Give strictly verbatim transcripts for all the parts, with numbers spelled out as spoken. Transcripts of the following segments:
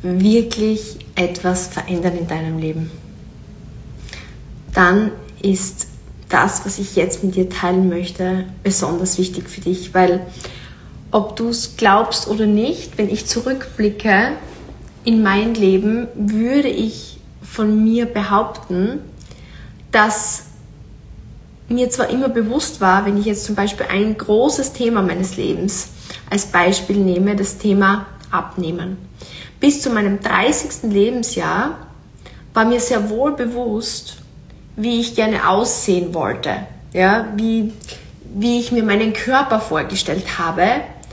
wirklich etwas verändern in deinem Leben, dann ist das, was ich jetzt mit dir teilen möchte, besonders wichtig für dich, weil ob du es glaubst oder nicht, wenn ich zurückblicke in mein Leben, würde ich von mir behaupten, dass mir zwar immer bewusst war, wenn ich jetzt zum Beispiel ein großes Thema meines Lebens als Beispiel nehme, das Thema Abnehmen. Bis zu meinem dreißigsten Lebensjahr war mir sehr wohl bewusst, wie ich gerne aussehen wollte, ja, wie, wie ich mir meinen Körper vorgestellt habe.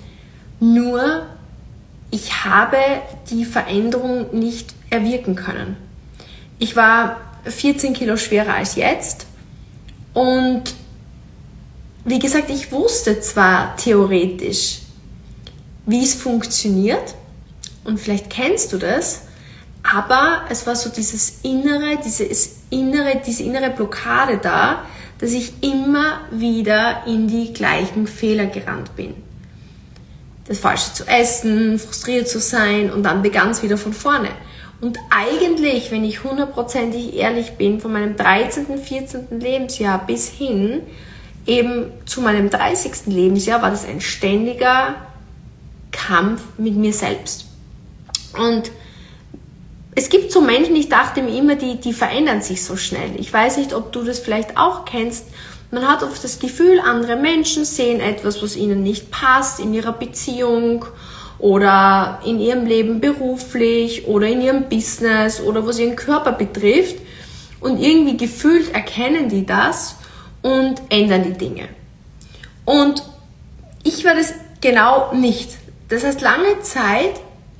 Nur, ich habe die Veränderung nicht erwirken können. Ich war vierzehn Kilo schwerer als jetzt und wie gesagt, ich wusste zwar theoretisch, wie es funktioniert und vielleicht kennst du das, aber es war so dieses innere, dieses innere, diese innere Blockade da, dass ich immer wieder in die gleichen Fehler gerannt bin. Das Falsche zu essen, frustriert zu sein und dann begann es wieder von vorne. Und eigentlich, wenn ich hundertprozentig ehrlich bin, von meinem dreizehnten, vierzehnten Lebensjahr bis hin eben zu meinem dreißigsten Lebensjahr war das ein ständiger Kampf mit mir selbst. Und es gibt so Menschen, ich dachte mir immer, die, die verändern sich so schnell. Ich weiß nicht, ob du das vielleicht auch kennst. Man hat oft das Gefühl, andere Menschen sehen etwas, was ihnen nicht passt in ihrer Beziehung oder in ihrem Leben beruflich oder in ihrem Business oder was ihren Körper betrifft. Und irgendwie gefühlt erkennen die das und ändern die Dinge. Und ich war das genau nicht. Das heißt, lange Zeit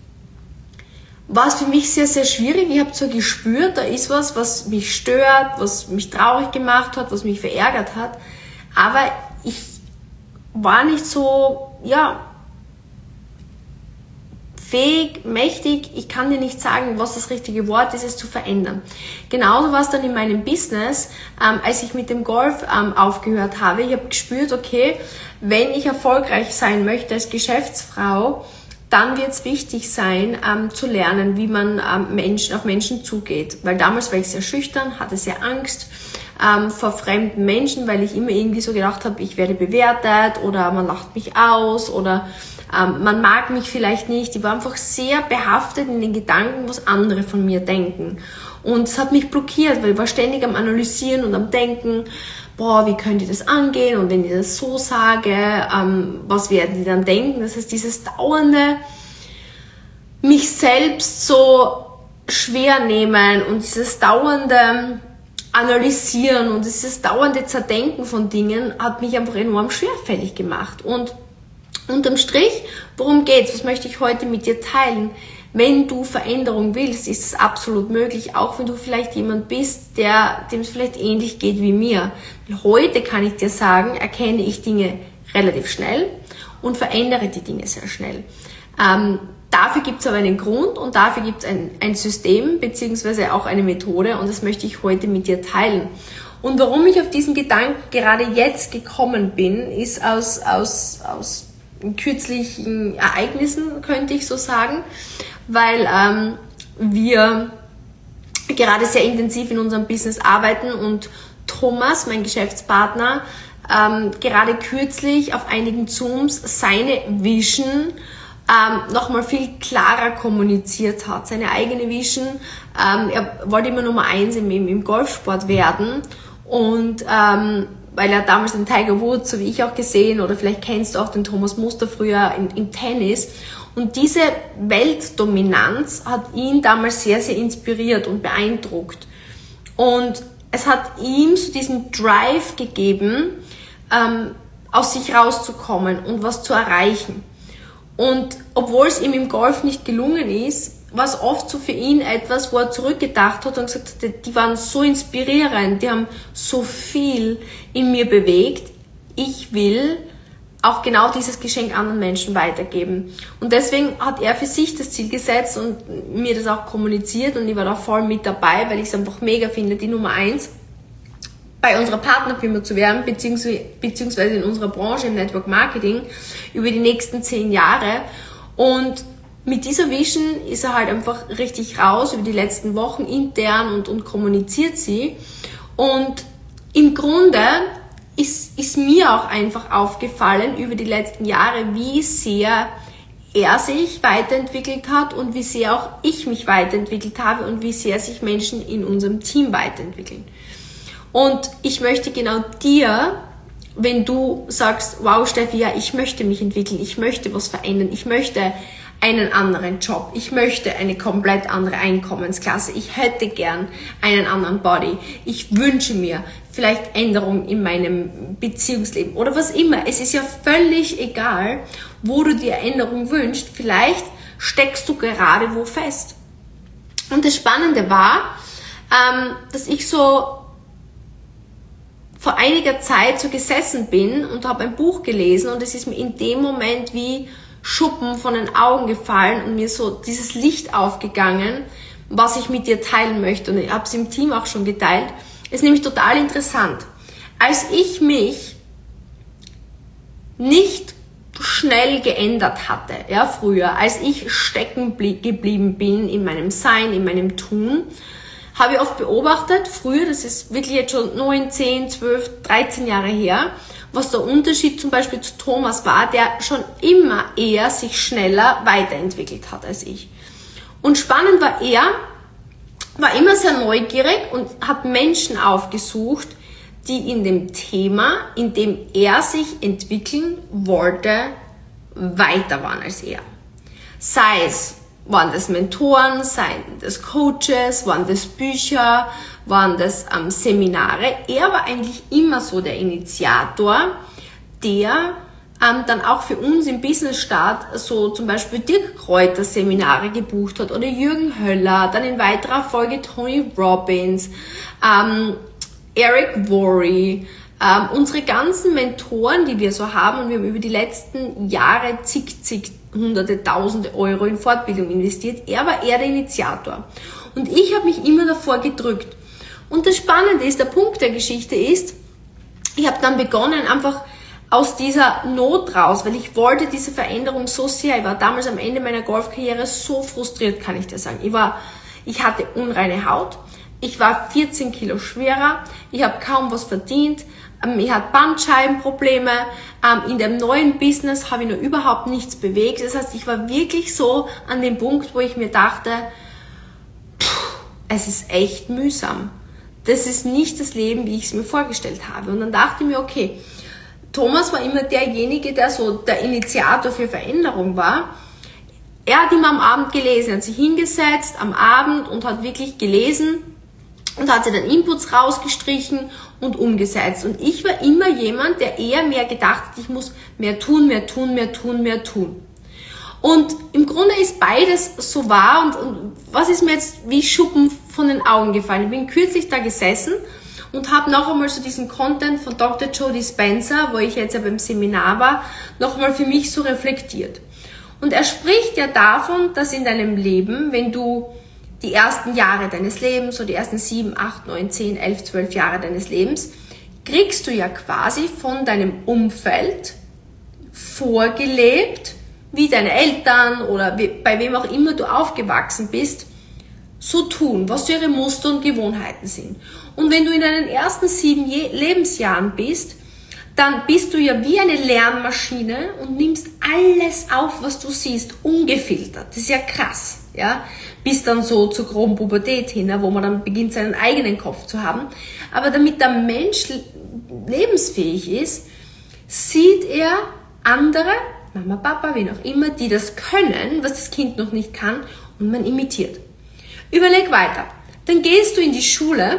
war es für mich sehr, sehr schwierig. Ich habe so gespürt, da ist was, was mich stört, was mich traurig gemacht hat, was mich verärgert hat. Aber ich war nicht so, ja, fähig, mächtig. Ich kann dir nicht sagen, was das richtige Wort ist, es zu verändern. Genauso war es dann in meinem Business, ähm, als ich mit dem Golf ähm, aufgehört habe. Ich habe gespürt, okay, wenn ich erfolgreich sein möchte als Geschäftsfrau, dann wird es wichtig sein, ähm, zu lernen, wie man ähm, Menschen, auf Menschen zugeht. Weil damals war ich sehr schüchtern, hatte sehr Angst ähm, vor fremden Menschen, weil ich immer irgendwie so gedacht habe, ich werde bewertet oder man lacht mich aus oder ähm, man mag mich vielleicht nicht. Ich war einfach sehr behaftet in den Gedanken, was andere von mir denken. Und es hat mich blockiert, weil ich war ständig am Analysieren und am Denken, boah, wie könnte ich das angehen und wenn ich das so sage, ähm, was werden die dann denken? Das heißt, dieses dauernde mich selbst so schwer nehmen und dieses dauernde Analysieren und dieses dauernde Zerdenken von Dingen hat mich einfach enorm schwerfällig gemacht. Und unterm Strich, worum geht's? Was möchte ich heute mit dir teilen? Wenn du Veränderung willst, ist es absolut möglich, auch wenn du vielleicht jemand bist, der, dem es vielleicht ähnlich geht wie mir. Heute kann ich dir sagen, erkenne ich Dinge relativ schnell und verändere die Dinge sehr schnell. Ähm, dafür gibt es aber einen Grund und dafür gibt es ein, ein System beziehungsweise auch eine Methode und das möchte ich heute mit dir teilen. Und warum ich auf diesen Gedanken gerade jetzt gekommen bin, ist aus, aus, aus kürzlichen Ereignissen, könnte ich so sagen, weil ähm, wir gerade sehr intensiv in unserem Business arbeiten und Thomas, mein Geschäftspartner, ähm, gerade kürzlich auf einigen Zooms seine Vision ähm, nochmal viel klarer kommuniziert hat. Seine eigene Vision, ähm, er wollte immer Nummer eins im, im Golfsport werden und ähm, weil er damals den Tiger Woods, so wie ich auch gesehen, oder vielleicht kennst du auch den Thomas Muster früher im, im Tennis. Und diese Weltdominanz hat ihn damals sehr, sehr inspiriert und beeindruckt. Und es hat ihm so diesen Drive gegeben, ähm, aus sich rauszukommen und was zu erreichen. Und obwohl es ihm im Golf nicht gelungen ist, war es oft so für ihn etwas, wo er zurückgedacht hat und gesagt hat, die waren so inspirierend, die haben so viel in mir bewegt. Ich will auch genau dieses Geschenk anderen Menschen weitergeben. Und deswegen hat er für sich das Ziel gesetzt und mir das auch kommuniziert und ich war da voll mit dabei, weil ich es einfach mega finde, die Nummer eins bei unserer Partnerfirma zu werden, beziehungsweise, beziehungsweise in unserer Branche im Network Marketing über die nächsten zehn Jahre. Und mit dieser Vision ist er halt einfach richtig raus über die letzten Wochen intern und, und kommuniziert sie. Und im Grunde ist, ist mir auch einfach aufgefallen über die letzten Jahre, wie sehr er sich weiterentwickelt hat und wie sehr auch ich mich weiterentwickelt habe und wie sehr sich Menschen in unserem Team weiterentwickeln. Und ich möchte genau dir, wenn du sagst, wow Steffi, ja, ich möchte mich entwickeln, ich möchte was verändern, ich möchte einen anderen Job, ich möchte eine komplett andere Einkommensklasse, ich hätte gern einen anderen Body, ich wünsche mir vielleicht Änderungen in meinem Beziehungsleben oder was immer. Es ist ja völlig egal, wo du dir Änderungen wünschst, vielleicht steckst du gerade wo fest. Und das Spannende war, ähm, dass ich so vor einiger Zeit so gesessen bin und habe ein Buch gelesen und es ist mir in dem Moment wie Schuppen von den Augen gefallen und mir so dieses Licht aufgegangen, was ich mit dir teilen möchte. Und ich habe es im Team auch schon geteilt. Es ist nämlich total interessant. Als ich mich nicht schnell geändert hatte, ja, früher, als ich stecken geblieben bin in meinem Sein, in meinem Tun, habe ich oft beobachtet, früher, das ist wirklich jetzt schon neun, zehn, zwölf, dreizehn Jahre her, was der Unterschied zum Beispiel zu Thomas war, der schon immer eher sich schneller weiterentwickelt hat als ich. Und spannend war, er war immer sehr neugierig und hat Menschen aufgesucht, die in dem Thema, in dem er sich entwickeln wollte, weiter waren als er. Sei es, waren das Mentoren, seien das Coaches, waren das Bücher, waren das ähm, Seminare. Er war eigentlich immer so der Initiator, der ähm, dann auch für uns im Business-Start so zum Beispiel Dirk Kräuter Seminare gebucht hat oder Jürgen Höller, dann in weiterer Folge Tony Robbins, ähm, Eric Worre, ähm, unsere ganzen Mentoren, die wir so haben, und wir haben über die letzten Jahre zig, zig, hunderte, tausende Euro in Fortbildung investiert. Er war eher der Initiator. Und ich habe mich immer davor gedrückt. Und das Spannende ist, der Punkt der Geschichte ist, ich habe dann begonnen, einfach aus dieser Not raus, weil ich wollte diese Veränderung so sehr. Ich war damals am Ende meiner Golfkarriere so frustriert, kann ich dir sagen. Ich war, ich hatte unreine Haut. Ich war vierzehn Kilo schwerer. Ich habe kaum was verdient. Ich hatte Bandscheibenprobleme. In dem neuen Business habe ich noch überhaupt nichts bewegt. Das heißt, ich war wirklich so an dem Punkt, wo ich mir dachte, pff, es ist echt mühsam. Das ist nicht das Leben, wie ich es mir vorgestellt habe. Und dann dachte ich mir, okay, Thomas war immer derjenige, der so der Initiator für Veränderung war. Er hat immer am Abend gelesen, er hat sich hingesetzt am Abend und hat wirklich gelesen und hat sich dann Inputs rausgestrichen und umgesetzt. Und ich war immer jemand, der eher mehr gedacht hat, ich muss mehr tun, mehr tun, mehr tun, mehr tun. Und im Grunde ist beides so wahr und, und was ist mir jetzt wie Schuppen von den Augen gefallen? Ich bin kürzlich da gesessen und habe noch einmal so diesen Content von Doktor Joe Dispenza, wo ich jetzt ja beim Seminar war, noch einmal für mich so reflektiert. Und er spricht ja davon, dass in deinem Leben, wenn du die ersten Jahre deines Lebens, so die ersten sieben, acht, neun, zehn, elf, zwölf Jahre deines Lebens, kriegst du ja quasi von deinem Umfeld vorgelebt, wie deine Eltern oder wie, bei wem auch immer du aufgewachsen bist, so tun, was ihre Muster und Gewohnheiten sind. Und wenn du in deinen ersten sieben Lebensjahren bist, dann bist du ja wie eine Lernmaschine und nimmst alles auf, was du siehst, ungefiltert. Das ist ja krass, ja, bis dann so zur groben Pubertät hin, wo man dann beginnt, seinen eigenen Kopf zu haben. Aber damit der Mensch lebensfähig ist, sieht er andere, Mama, Papa, wen auch immer, die das können, was das Kind noch nicht kann, und man imitiert. Überleg weiter. Dann gehst du in die Schule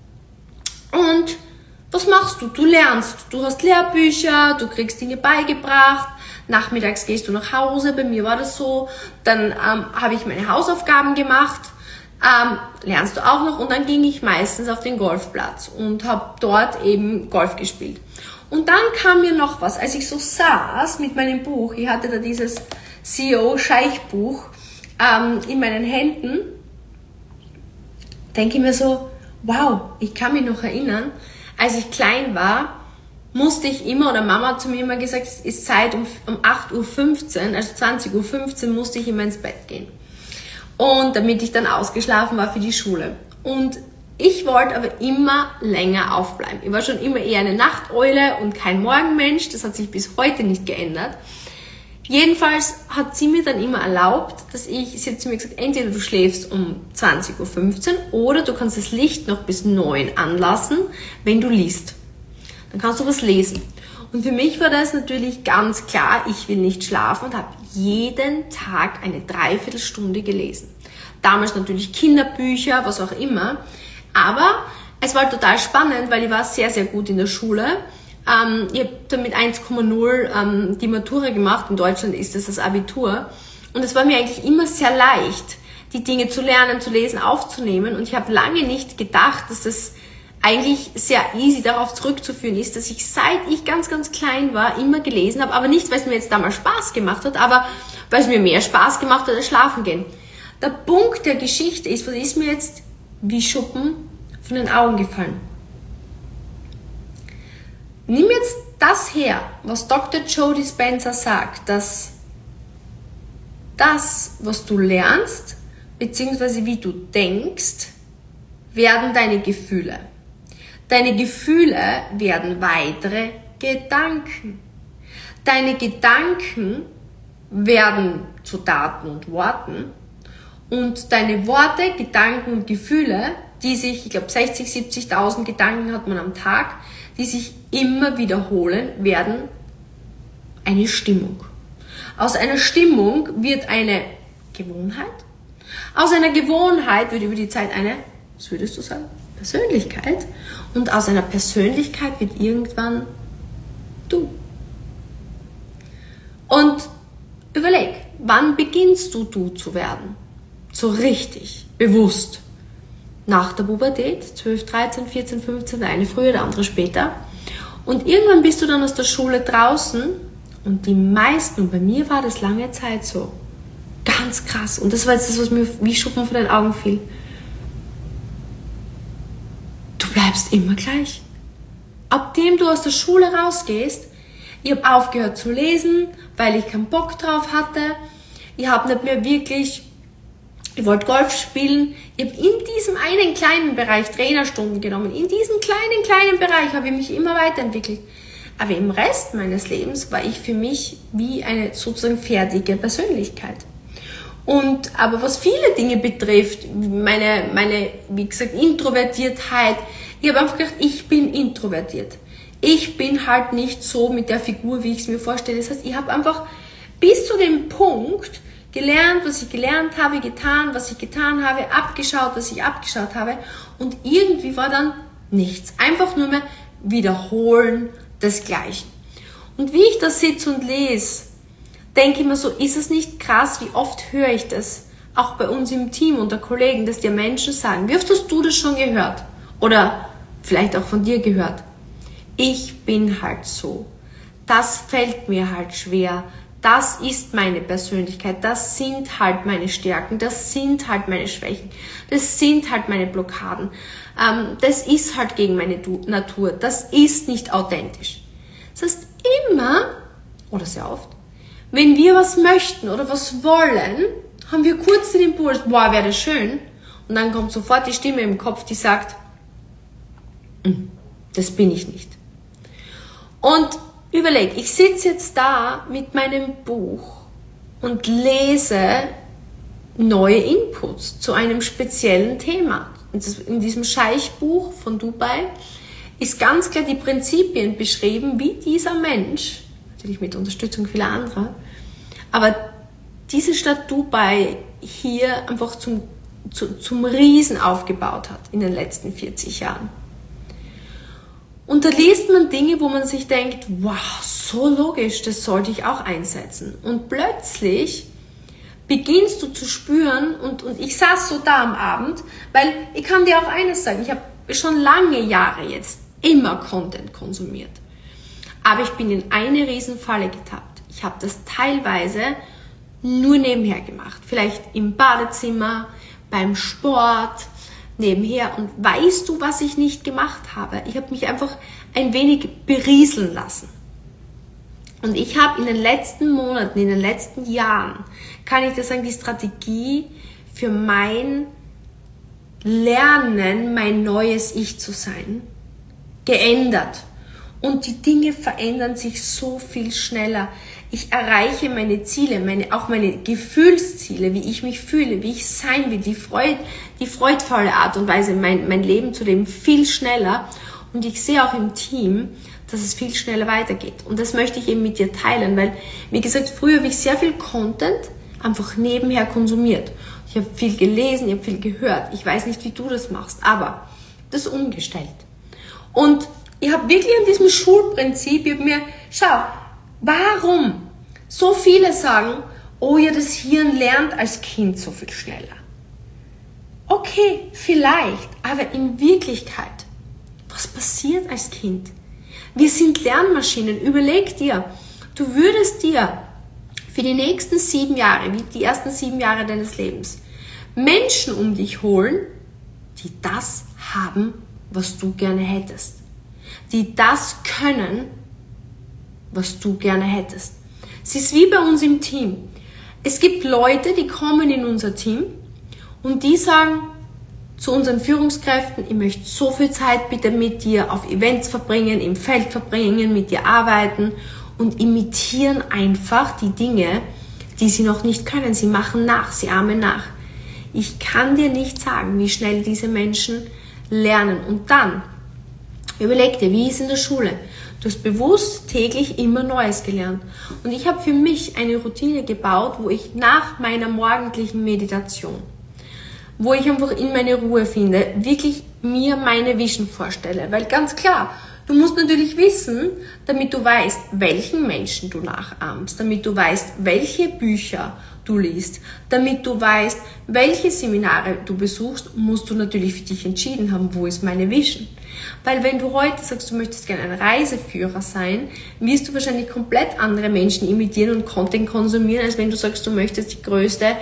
und was machst du? Du lernst. Du hast Lehrbücher, du kriegst Dinge beigebracht, nachmittags gehst du nach Hause, bei mir war das so, dann ähm, habe ich meine Hausaufgaben gemacht, ähm, lernst du auch noch, und dann ging ich meistens auf den Golfplatz und habe dort eben Golf gespielt. Und dann kam mir noch was, als ich so saß mit meinem Buch, ich hatte da dieses C E O-Scheich-Buch ähm, in meinen Händen, denke ich mir so, wow, ich kann mich noch erinnern, als ich klein war, musste ich immer, oder Mama hat zu mir immer gesagt, es ist Zeit um, um acht Uhr fünfzehn, also zwanzig Uhr fünfzehn musste ich immer ins Bett gehen. Und damit ich dann ausgeschlafen war für die Schule. Und ich wollte aber immer länger aufbleiben. Ich war schon immer eher eine Nachteule und kein Morgenmensch. Das hat sich bis heute nicht geändert. Jedenfalls hat sie mir dann immer erlaubt, dass ich, sie hat zu mir gesagt, entweder du schläfst um zwanzig Uhr fünfzehn oder du kannst das Licht noch bis neun anlassen, wenn du liest. Dann kannst du was lesen. Und für mich war das natürlich ganz klar, ich will nicht schlafen und habe jeden Tag eine Dreiviertelstunde gelesen. Damals natürlich Kinderbücher, was auch immer. Aber es war total spannend, weil ich war sehr, sehr gut in der Schule. Ähm, ich habe dann mit eins Komma null ähm, die Matura gemacht. In Deutschland ist das das Abitur. Und es war mir eigentlich immer sehr leicht, die Dinge zu lernen, zu lesen, aufzunehmen. Und ich habe lange nicht gedacht, dass das eigentlich sehr easy darauf zurückzuführen ist, dass ich seit ich ganz, ganz klein war, immer gelesen habe. Aber nicht, weil es mir jetzt damals Spaß gemacht hat, aber weil es mir mehr Spaß gemacht hat als schlafen gehen. Der Punkt der Geschichte ist, was ist mir jetzt wie Schuppen von den Augen gefallen. Nimm jetzt das her, was Doktor Joe Dispenza sagt, dass das, was du lernst, beziehungsweise wie du denkst, werden deine Gefühle. Deine Gefühle werden weitere Gedanken. Deine Gedanken werden zu Taten und Worten. Und deine Worte, Gedanken und Gefühle, die sich, ich glaube sechzig, siebzigtausend Gedanken hat man am Tag, die sich immer wiederholen, werden eine Stimmung. Aus einer Stimmung wird eine Gewohnheit. Aus einer Gewohnheit wird über die Zeit eine, was würdest du sagen, Persönlichkeit. Und aus einer Persönlichkeit wird irgendwann du. Und überleg, wann beginnst du du zu werden? So richtig, bewusst. Nach der Pubertät, zwölf, dreizehn, vierzehn, fünfzehn, der eine früher, der andere später. Und irgendwann bist du dann aus der Schule draußen und die meisten, und bei mir war das lange Zeit so, ganz krass. Und das war jetzt das, was mir wie Schuppen von den Augen fiel. Du bleibst immer gleich. Ab dem du aus der Schule rausgehst, ich habe aufgehört zu lesen, weil ich keinen Bock drauf hatte. Ich habe nicht mehr wirklich, ich wollte Golf spielen. Ich habe in diesem einen kleinen Bereich Trainerstunden genommen. In diesem kleinen, kleinen Bereich habe ich mich immer weiterentwickelt. Aber im Rest meines Lebens war ich für mich wie eine sozusagen fertige Persönlichkeit. Und, aber was viele Dinge betrifft, meine, meine, wie gesagt, Introvertiertheit, ich habe einfach gedacht, ich bin introvertiert. Ich bin halt nicht so mit der Figur, wie ich es mir vorstelle. Das heißt, ich habe einfach bis zu dem Punkt gelernt, was ich gelernt habe, getan, was ich getan habe, abgeschaut, was ich abgeschaut habe. Und irgendwie war dann nichts. Einfach nur mehr wiederholen des Gleichen. Und wie ich da sitze und lese, denke ich mir so, ist es nicht krass, wie oft höre ich das, auch bei uns im Team unter Kollegen, dass dir Menschen sagen, wie oft hast du das schon gehört? Oder vielleicht auch von dir gehört. Ich bin halt so. Das fällt mir halt schwer. Das ist meine Persönlichkeit. Das sind halt meine Stärken. Das sind halt meine Schwächen. Das sind halt meine Blockaden. Ähm, das ist halt gegen meine Natur. Das ist nicht authentisch. Das heißt, immer, oder sehr oft, wenn wir was möchten oder was wollen, haben wir kurz den Impuls, boah, wäre das schön. Und dann kommt sofort die Stimme im Kopf, die sagt, das bin ich nicht. Und überleg, ich sitze jetzt da mit meinem Buch und lese neue Inputs zu einem speziellen Thema. In diesem Scheichbuch von Dubai ist ganz klar die Prinzipien beschrieben, wie dieser Mensch, natürlich mit Unterstützung vieler anderer, aber diese Stadt Dubai hier einfach zum, zu, zum Riesen aufgebaut hat in den letzten vierzig Jahren. Und da liest man Dinge, wo man sich denkt, wow, so logisch, das sollte ich auch einsetzen. Und plötzlich beginnst du zu spüren, und, und ich saß so da am Abend, weil ich kann dir auch eines sagen, ich habe schon lange Jahre jetzt immer Content konsumiert. Aber ich bin in eine Riesenfalle getappt. Ich habe das teilweise nur nebenher gemacht. Vielleicht im Badezimmer, beim Sport, nebenher. Und weißt du, was ich nicht gemacht habe? Ich habe mich einfach ein wenig berieseln lassen. Und ich habe in den letzten Monaten, in den letzten Jahren, kann ich dir sagen, die Strategie für mein Lernen, mein neues Ich zu sein, geändert. Und die Dinge verändern sich so viel schneller. Ich erreiche meine Ziele, meine, auch meine Gefühlsziele, wie ich mich fühle, wie ich sein will, die, Freud, die freudvolle Art und Weise, mein, mein Leben zu leben, viel schneller. Und ich sehe auch im Team, dass es viel schneller weitergeht. Und das möchte ich eben mit dir teilen, weil, wie gesagt, früher habe ich sehr viel Content einfach nebenher konsumiert. Ich habe viel gelesen, ich habe viel gehört. Ich weiß nicht, wie du das machst, aber das umgestellt. Und ich habe wirklich an diesem Schulprinzip, ich habe mir, schau, warum so viele sagen, oh ja, das Hirn lernt als Kind so viel schneller. Okay, vielleicht, aber in Wirklichkeit, was passiert als Kind? Wir sind Lernmaschinen. Überleg dir, du würdest dir für die nächsten sieben Jahre, wie die ersten sieben Jahre deines Lebens, Menschen um dich holen, die das haben, was du gerne hättest. Die das können, was du gerne hättest. Es ist wie bei uns im Team. Es gibt Leute, die kommen in unser Team und die sagen zu unseren Führungskräften, ich möchte so viel Zeit bitte mit dir auf Events verbringen, im Feld verbringen, mit dir arbeiten und imitieren einfach die Dinge, die sie noch nicht können. Sie machen nach, sie ahmen nach. Ich kann dir nicht sagen, wie schnell diese Menschen lernen. Und dann, überleg dir, wie ist in der Schule? Du hast bewusst täglich immer Neues gelernt. Und ich habe für mich eine Routine gebaut, wo ich nach meiner morgendlichen Meditation, wo ich einfach in meine Ruhe finde, wirklich mir meine Vision vorstelle. Weil ganz klar, du musst natürlich wissen, damit du weißt, welchen Menschen du nachahmst, damit du weißt, welche Bücher du liest, damit du weißt, welche Seminare du besuchst, musst du natürlich für dich entschieden haben, wo ist meine Vision. Weil wenn du heute sagst, du möchtest gerne ein Reiseführer sein, wirst du wahrscheinlich komplett andere Menschen imitieren und Content konsumieren, als wenn du sagst, du möchtest die größte,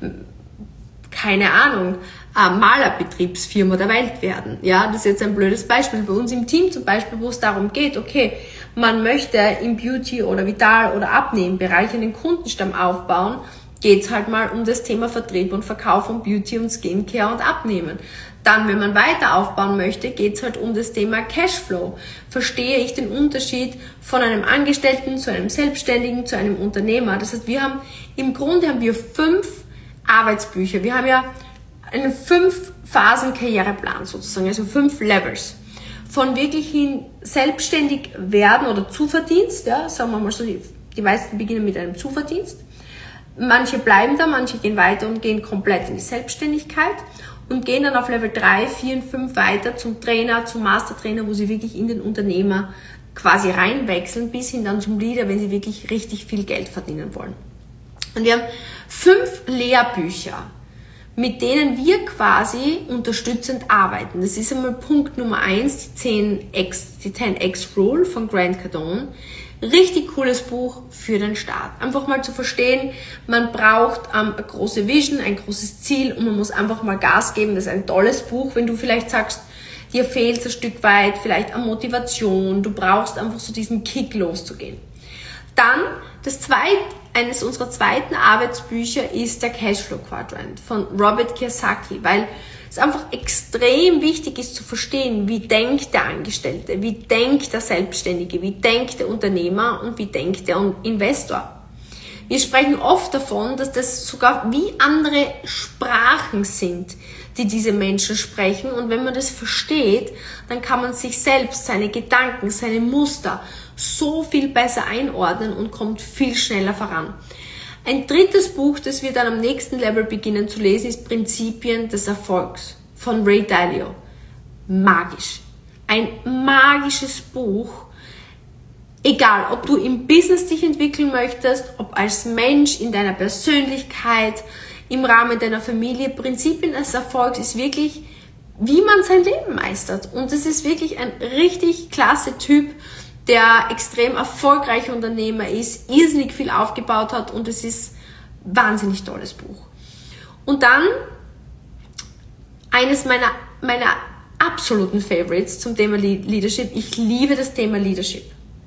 keine Ahnung, Malerbetriebsfirma der Welt werden. Ja, das ist jetzt ein blödes Beispiel. Bei uns im Team zum Beispiel, wo es darum geht, okay, man möchte im Beauty- oder Vital- oder Abnehmbereich einen Kundenstamm aufbauen, geht es halt mal um das Thema Vertrieb und Verkauf von Beauty und Skincare und Abnehmen. Dann, wenn man weiter aufbauen möchte, geht es halt um das Thema Cashflow. Verstehe ich den Unterschied von einem Angestellten zu einem Selbstständigen zu einem Unternehmer? Das heißt, wir haben, im Grunde haben wir fünf Arbeitsbücher. Wir haben ja einen fünf Phasen Karriereplan sozusagen, also fünf Levels. Von wirklich hin selbstständig werden oder Zuverdienst, ja, sagen wir mal so, die, die meisten beginnen mit einem Zuverdienst. Manche bleiben da, manche gehen weiter und gehen komplett in die Selbstständigkeit und gehen dann auf Level drei, vier und fünf weiter zum Trainer, zum Mastertrainer, wo sie wirklich in den Unternehmer quasi reinwechseln, bis hin dann zum Leader, wenn sie wirklich richtig viel Geld verdienen wollen. Und wir haben fünf Lehrbücher, mit denen wir quasi unterstützend arbeiten. Das ist einmal Punkt Nummer eins, die zehn X, die zehn X Rule von Grant Cardone. Richtig cooles Buch für den Start. Einfach mal zu verstehen, man braucht ähm, eine große Vision, ein großes Ziel und man muss einfach mal Gas geben. Das ist ein tolles Buch, wenn du vielleicht sagst, dir fehlt ein Stück weit vielleicht an Motivation, du brauchst einfach so diesen Kick loszugehen. Dann, das zweite, eines unserer zweiten Arbeitsbücher ist der Cashflow Quadrant von Robert Kiyosaki, weil es einfach extrem wichtig ist zu verstehen, wie denkt der Angestellte, wie denkt der Selbstständige, wie denkt der Unternehmer und wie denkt der Investor. Wir sprechen oft davon, dass das sogar wie andere Sprachen sind, die diese Menschen sprechen. Und wenn man das versteht, dann kann man sich selbst, seine Gedanken, seine Muster so viel besser einordnen und kommt viel schneller voran. Ein drittes Buch, das wir dann am nächsten Level beginnen zu lesen, ist Prinzipien des Erfolgs von Ray Dalio. Magisch. Ein magisches Buch. Egal, ob du im Business dich entwickeln möchtest, ob als Mensch, in deiner Persönlichkeit, im Rahmen deiner Familie. Prinzipien des Erfolgs ist wirklich, wie man sein Leben meistert. Und es ist wirklich ein richtig klasse Typ, der extrem erfolgreicher Unternehmer ist, irrsinnig viel aufgebaut hat und es ist ein wahnsinnig tolles Buch. Und dann eines meiner, meiner absoluten Favorites zum Thema Leadership. Ich liebe das Thema Leadership.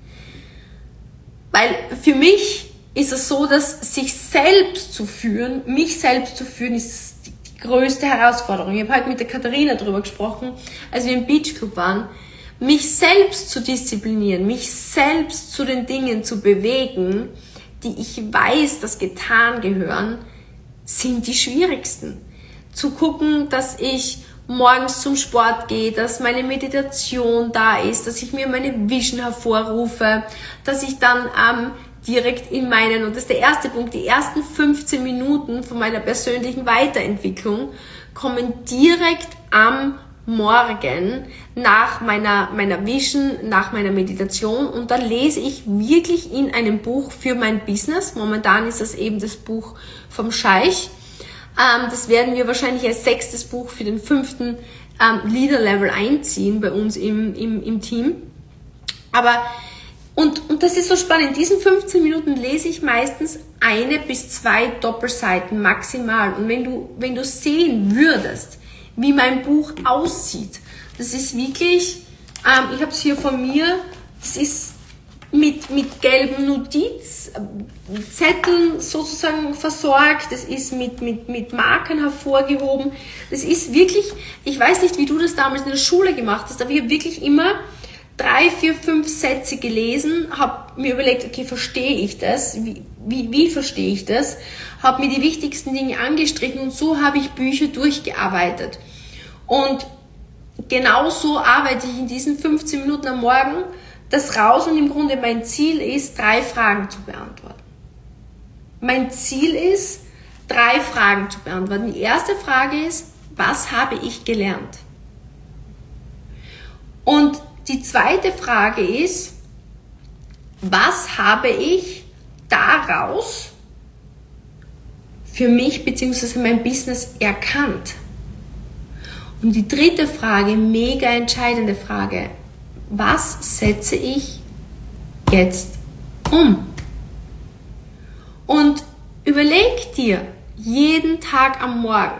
Weil für mich ist es so, dass sich selbst zu führen, mich selbst zu führen, ist die größte Herausforderung. Ich habe heute mit der Katharina darüber gesprochen, als wir im Beach Club waren. Mich selbst zu disziplinieren, mich selbst zu den Dingen zu bewegen, die ich weiß, dass getan gehören, sind die schwierigsten. Zu gucken, dass ich morgens zum Sport gehe, dass meine Meditation da ist, dass ich mir meine Vision hervorrufe, dass ich dann ähm, direkt in meinen, und das ist der erste Punkt, die ersten fünfzehn Minuten von meiner persönlichen Weiterentwicklung kommen direkt am Morgen nach meiner, meiner Vision, nach meiner Meditation, und dann lese ich wirklich in einem Buch für mein Business. Momentan ist das eben das Buch vom Scheich. Ähm, das werden wir wahrscheinlich als sechstes Buch für den fünften ähm, Leader Level einziehen bei uns im, im, im Team. Aber Und, und das ist so spannend. In diesen fünfzehn Minuten lese ich meistens eine bis zwei Doppelseiten maximal. Und wenn du, wenn du sehen würdest, wie mein Buch aussieht, das ist wirklich, ähm, ich habe es hier von mir, das ist mit, mit gelben Notizzetteln sozusagen versorgt, das ist mit, mit, mit Markern hervorgehoben. Das ist wirklich, ich weiß nicht, wie du das damals in der Schule gemacht hast, aber ich habe wirklich immer drei, vier, fünf Sätze gelesen, habe mir überlegt, okay, verstehe ich das? Wie, wie, wie verstehe ich das? Habe mir die wichtigsten Dinge angestrichen, und so habe ich Bücher durchgearbeitet. Und genauso arbeite ich in diesen fünfzehn Minuten am Morgen das raus, und im Grunde mein Ziel ist, drei Fragen zu beantworten. Mein Ziel ist, drei Fragen zu beantworten. Die erste Frage ist, was habe ich gelernt? Und die zweite Frage ist, was habe ich daraus für mich bzw. mein Business erkannt? Und die dritte Frage, mega entscheidende Frage, was setze ich jetzt um? Und überleg dir, jeden Tag am Morgen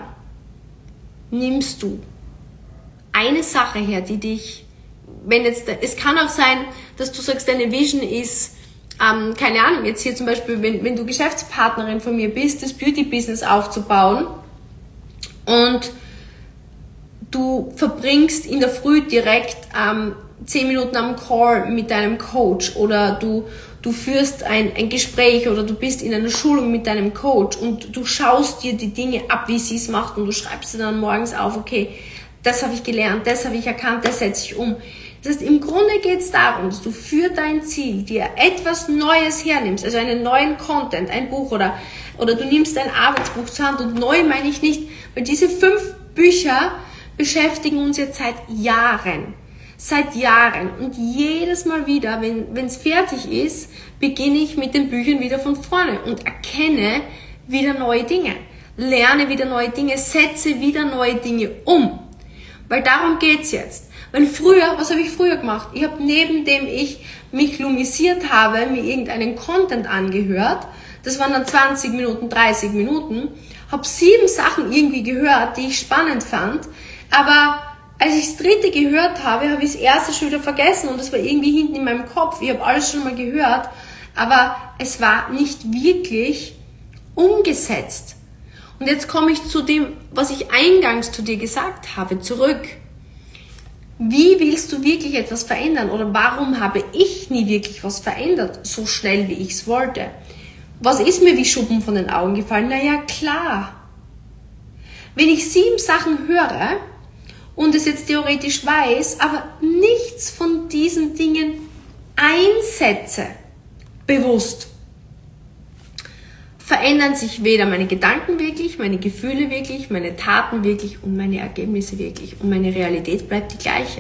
nimmst du eine Sache her, die dich, wenn jetzt, es kann auch sein, dass du sagst, deine Vision ist, ähm, keine Ahnung, jetzt hier zum Beispiel, wenn, wenn du Geschäftspartnerin von mir bist, das Beauty-Business aufzubauen, und du verbringst in der Früh direkt ähm, zehn Minuten am Call mit deinem Coach, oder du, du führst ein, ein Gespräch, oder du bist in einer Schulung mit deinem Coach, und du schaust dir die Dinge ab, wie sie es macht, und du schreibst dir dann morgens auf, okay, das habe ich gelernt, das habe ich erkannt, das setze ich um. Das heißt, im Grunde geht es darum, dass du für dein Ziel dir etwas Neues hernimmst, also einen neuen Content, ein Buch, oder, oder du nimmst ein Arbeitsbuch zur Hand, und neu meine ich nicht, weil diese fünf Bücher beschäftigen uns jetzt seit Jahren. Seit Jahren. Und jedes Mal wieder, wenn es fertig ist, beginne ich mit den Büchern wieder von vorne und erkenne wieder neue Dinge. Lerne wieder neue Dinge, setze wieder neue Dinge um. Weil darum geht's jetzt. Weil früher, was habe ich früher gemacht? Ich habe, neben dem ich mich lumisiert habe, mir irgendeinen Content angehört, das waren dann zwanzig Minuten, dreißig Minuten, habe sieben Sachen irgendwie gehört, die ich spannend fand, aber als ich das dritte gehört habe, habe ich das erste schon wieder vergessen, und das war irgendwie hinten in meinem Kopf. Ich habe alles schon mal gehört, aber es war nicht wirklich umgesetzt. Und jetzt komme ich zu dem, was ich eingangs zu dir gesagt habe, zurück. Wie willst du wirklich etwas verändern? Oder warum habe ich nie wirklich was verändert, so schnell wie ich es wollte? Was ist mir wie Schuppen von den Augen gefallen? Na ja, klar. Wenn ich sieben Sachen höre und es jetzt theoretisch weiß, aber nichts von diesen Dingen einsetze, bewusst, verändern sich weder meine Gedanken wirklich, meine Gefühle wirklich, meine Taten wirklich und meine Ergebnisse wirklich. Und meine Realität bleibt die gleiche.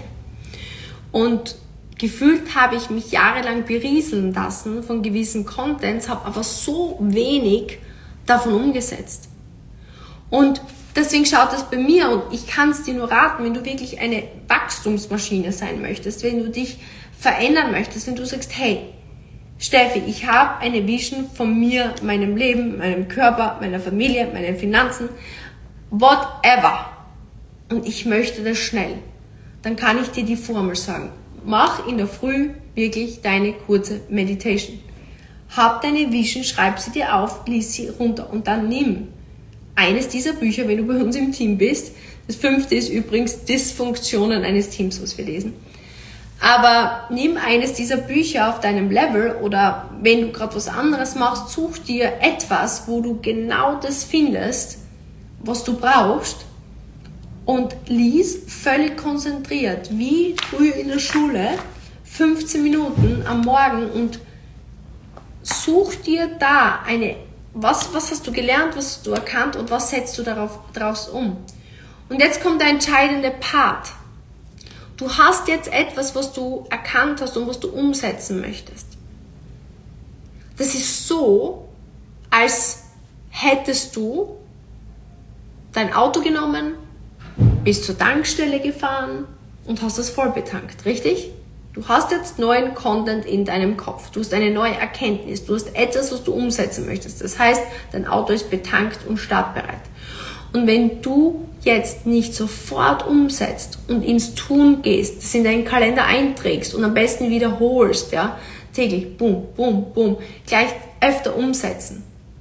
Und gefühlt habe ich mich jahrelang berieseln lassen von gewissen Contents, habe aber so wenig davon umgesetzt. Und deswegen schaut das bei mir, und ich kann es dir nur raten, wenn du wirklich eine Wachstumsmaschine sein möchtest, wenn du dich verändern möchtest, wenn du sagst, hey, Steffi, ich habe eine Vision von mir, meinem Leben, meinem Körper, meiner Familie, meinen Finanzen, whatever. Und ich möchte das schnell. dann kann ich dir die Formel sagen. Mach in der Früh wirklich deine kurze Meditation. Hab deine Vision, schreib sie dir auf, lies sie runter und dann nimm eines dieser Bücher, wenn du bei uns im Team bist. Das fünfte ist übrigens Dysfunktionen eines Teams, was wir lesen. Aber nimm eines dieser Bücher auf deinem Level oder wenn du gerade was anderes machst, such dir etwas, wo du genau das findest, was du brauchst und lies völlig konzentriert, wie früher in der Schule, fünfzehn Minuten am Morgen und such dir da eine, was, was hast du gelernt, was hast du erkannt und was setzt du darauf, daraus um. Und jetzt kommt der entscheidende Part. Du hast jetzt etwas, was du erkannt hast und was du umsetzen möchtest. Das ist so, als hättest du dein Auto genommen, bist zur Tankstelle gefahren und hast es voll betankt, richtig? Du hast jetzt neuen Content in deinem Kopf, du hast eine neue Erkenntnis, du hast etwas, was du umsetzen möchtest. Das heißt, dein Auto ist betankt und startbereit. Und wenn du jetzt nicht sofort umsetzt und ins Tun gehst, das in deinen Kalender einträgst und am besten wiederholst, ja, täglich, boom, boom, boom, gleich öfter umsetzen,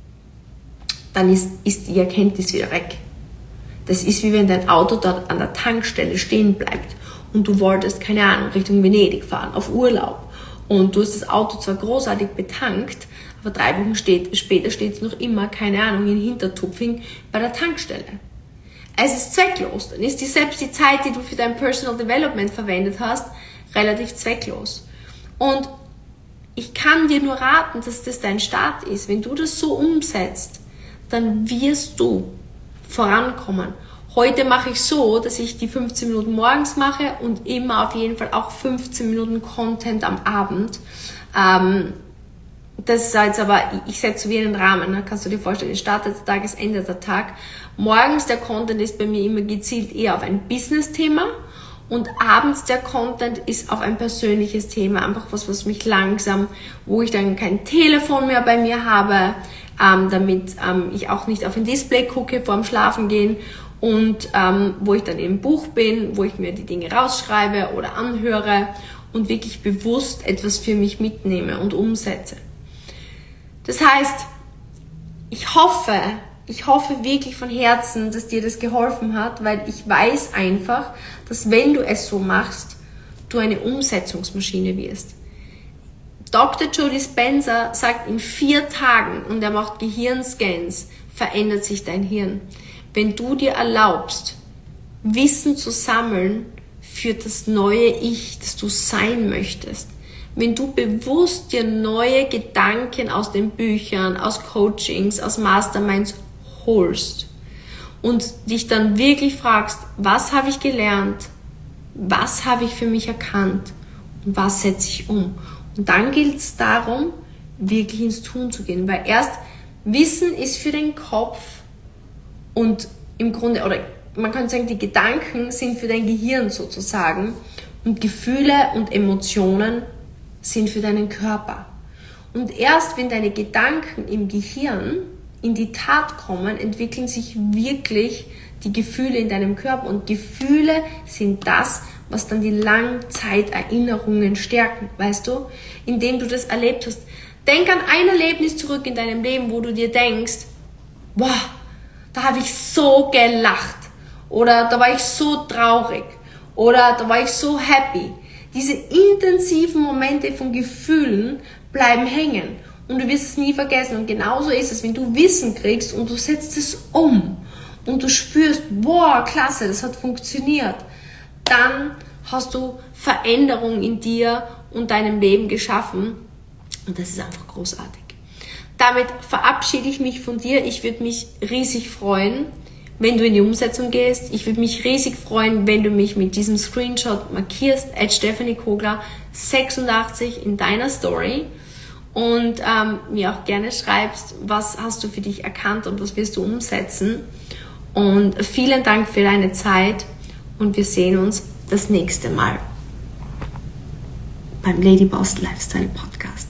dann ist, ist die Erkenntnis wieder weg. Das ist wie wenn dein Auto dort an der Tankstelle stehen bleibt und du wolltest, keine Ahnung, Richtung Venedig fahren, auf Urlaub und du hast das Auto zwar großartig betankt, aber drei Wochen steht, später steht es noch immer, keine Ahnung, in Hintertupfing bei der Tankstelle. Es ist zwecklos. Dann ist die, selbst die Zeit, die du für dein Personal Development verwendet hast, relativ zwecklos. Und ich kann dir nur raten, dass das dein Start ist. Wenn du das so umsetzt, dann wirst du vorankommen. Heute mache ich so, dass ich die fünfzehn Minuten morgens mache und immer auf jeden Fall auch fünfzehn Minuten Content am Abend. Ähm, Das ist jetzt aber, ich setze wie einen Rahmen, ne? Kannst du dir vorstellen, es startet der Tag, es endet der Tag. Morgens der Content ist bei mir immer gezielt eher auf ein Business-Thema und abends der Content ist auf ein persönliches Thema, einfach was, was mich langsam, wo ich dann kein Telefon mehr bei mir habe, ähm, damit ähm, ich auch nicht auf ein Display gucke vorm Schlafengehen und ähm, wo ich dann im Buch bin, wo ich mir die Dinge rausschreibe oder anhöre und wirklich bewusst etwas für mich mitnehme und umsetze. Das heißt, ich hoffe, ich hoffe wirklich von Herzen, dass dir das geholfen hat, weil ich weiß einfach, dass wenn du es so machst, du eine Umsetzungsmaschine wirst. Doktor Joe Dispenza sagt, in vier Tagen, und er macht Gehirnscans, verändert sich dein Hirn. Wenn du dir erlaubst, Wissen zu sammeln für das neue Ich, das du sein möchtest, wenn du bewusst dir neue Gedanken aus den Büchern, aus Coachings, aus Masterminds holst und dich dann wirklich fragst, was habe ich gelernt, was habe ich für mich erkannt und was setze ich um. Und dann gilt es darum, wirklich ins Tun zu gehen, weil erst Wissen ist für den Kopf und im Grunde, oder man kann sagen, die Gedanken sind für dein Gehirn sozusagen und Gefühle und Emotionen sind für deinen Körper. Und erst wenn deine Gedanken im Gehirn in die Tat kommen, entwickeln sich wirklich die Gefühle in deinem Körper. Und Gefühle sind das, was dann die Langzeiterinnerungen stärken, weißt du? Indem du das erlebt hast. Denk an ein Erlebnis zurück in deinem Leben, wo du dir denkst, boah, da habe ich so gelacht. Oder da war ich so traurig. Oder da war ich so happy. Diese intensiven Momente von Gefühlen bleiben hängen und du wirst es nie vergessen. Und genauso ist es, wenn du Wissen kriegst und du setzt es um und du spürst, boah, klasse, das hat funktioniert, dann hast du Veränderung in dir und deinem Leben geschaffen und das ist einfach großartig. Damit verabschiede ich mich von dir. Ich würde mich riesig freuen, wenn du in die Umsetzung gehst. Ich würde mich riesig freuen, wenn du mich mit diesem Screenshot markierst, at Stephanie Kogler sechsundachtzig in deiner Story und ähm, mir auch gerne schreibst, was hast du für dich erkannt und was wirst du umsetzen. Und vielen Dank für deine Zeit und wir sehen uns das nächste Mal beim Ladyboss Lifestyle Podcast.